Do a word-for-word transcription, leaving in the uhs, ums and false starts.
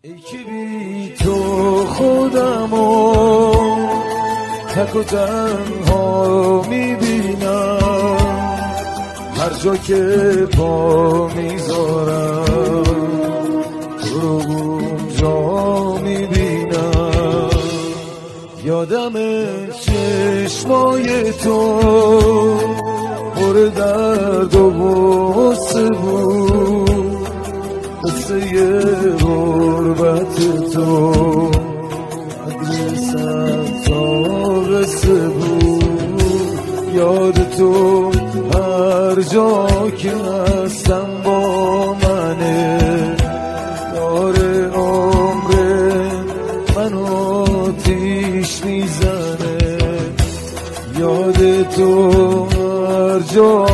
ای که بی تو خودمو تک و تنها میبینم، هر جا که پا میذارم تو رو اونجا میبینم. یادم چشمای تو پر درد و غصه بود، قصه غربت تو مدرسه تا قصه بود. یاد تو هر جا که هستم با منه، داره عمر منو آتیش میزنه. یاد تو هر جا